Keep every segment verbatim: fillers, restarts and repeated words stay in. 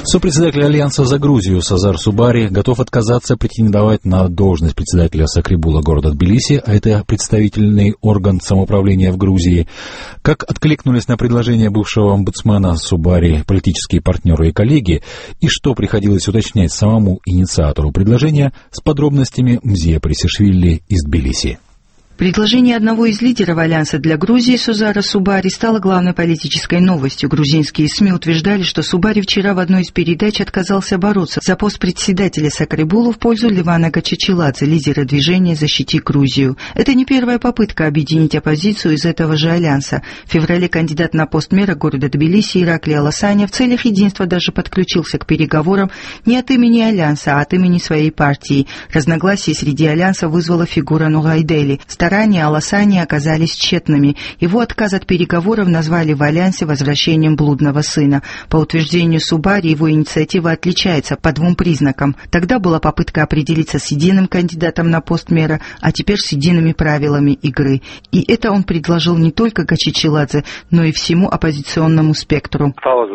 Сопредседатель Альянса за Грузию Сазар Субари готов отказаться претендовать на должность председателя Сакребула города Тбилиси, а это представительный орган самоуправления в Грузии. Как откликнулись на предложение бывшего омбудсмена Субари политические партнеры и коллеги, и что приходилось уточнять самому инициатору предложения, с подробностями Мзия Пресишвили из Тбилиси. Предложение одного из лидеров Альянса для Грузии Сазара Субари стало главной политической новостью. Грузинские СМИ утверждали, что Субари вчера в одной из передач отказался бороться за пост председателя Сакребула в пользу Левана Гачичиладзе, лидера движения «Защити Грузию». Это не первая попытка объединить оппозицию из этого же Альянса. В феврале кандидат на пост мэра города Тбилиси Иракли Аласаня в целях единства даже подключился к переговорам не от имени Альянса, а от имени своей партии. Разногласия среди Альянса вызвала фигура Нугайдели. Старания Аласани оказались тщетными. Его отказ от переговоров назвали в Альянсе возвращением блудного сына. По утверждению Субари, его инициатива отличается по двум признакам. Тогда была попытка определиться с единым кандидатом на пост мэра, а теперь с едиными правилами игры. И это он предложил не только Гачичиладзе, но и всему оппозиционному спектру.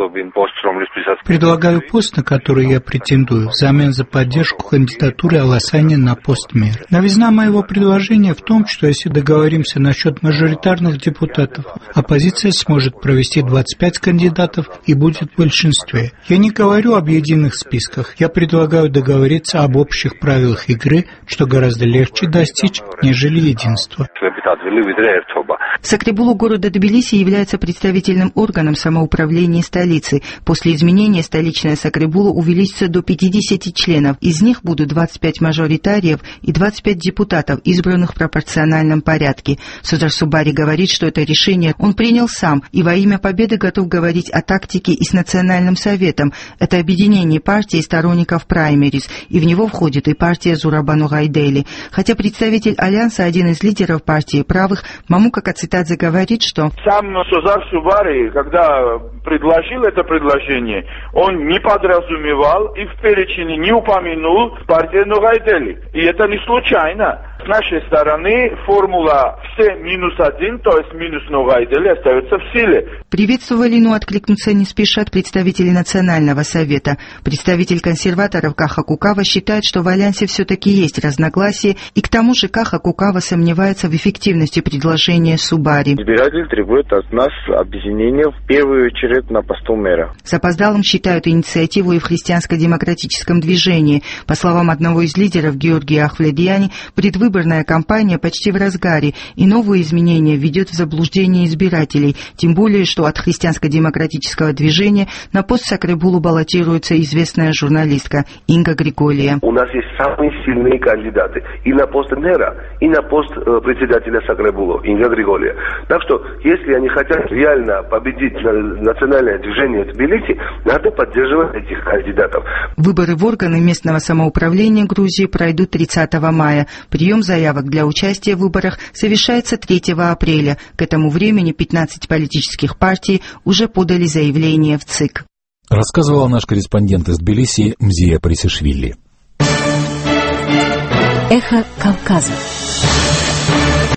Предлагаю пост, на который я претендую, взамен за поддержку кандидатуры Аласани на пост мэра. Новизна моего предложения в том, что если договоримся насчет мажоритарных депутатов, оппозиция сможет провести двадцать пять кандидатов и будет в большинстве. Я не говорю об единых списках, я предлагаю договориться об общих правилах игры, что гораздо легче достичь, нежели единства. Сакребулу города Тбилиси является представительным органом самоуправления столицы. После изменения столичная Сакребула увеличится до пятидесяти членов. Из них будут двадцать пять мажоритариев и двадцать пять депутатов, избранных в пропорциональном порядке. Сазар Субари говорит, что это решение он принял сам и во имя победы готов говорить о тактике и с Национальным советом. Это объединение партий и сторонников праймерис, и в него входит и партия Зураба Нугайдели. Хотя представитель Альянса, один из лидеров партии правых, Мамука Кацитадзе говорит, что сам Сазар Субари, когда предложил это предложение, он не подразумевал и в перечне не упомянул партию Нугайдели. И это не случайно. С нашей стороны формула все минус один, то есть минус Нугайдели, остается в силе. Приветствовали, но откликнуться не спешат представители Национального совета. Представитель консерваторов Каха Кукава считает, что в Альянсе все-таки есть разногласия, и к тому же Каха Кукава сомневается в эффективности предложения Субари. Избиратели требуют от нас объединения в первую очередь на посту мэра. Запоздалым считают инициативу и в христианско-демократическом движении. По словам одного из лидеров Георгия Ахвледияни, предвыборная кампания почти в разгаре, и новые изменения введет в заблуждение избирателей, тем более, что от христианско-демократического движения на пост Сакребулу баллотируется известная журналистка Инга Григолия. У нас есть самые сильные кандидаты и на пост мэра, и на пост э, председателя Сакребулу, Инга Григолия. Так что, если они хотят реально победить национальное движение Тбилиси, надо поддерживать этих кандидатов. Выборы в органы местного самоуправления Грузии пройдут тридцатого мая. Прием заявок для участия в выборах совершается третьего апреля. К этому времени пятнадцать политических партий уже подали заявление в ЦИК. Рассказывал наш корреспондент из Тбилиси Мзия Пресишвили. Эхо Кавказа.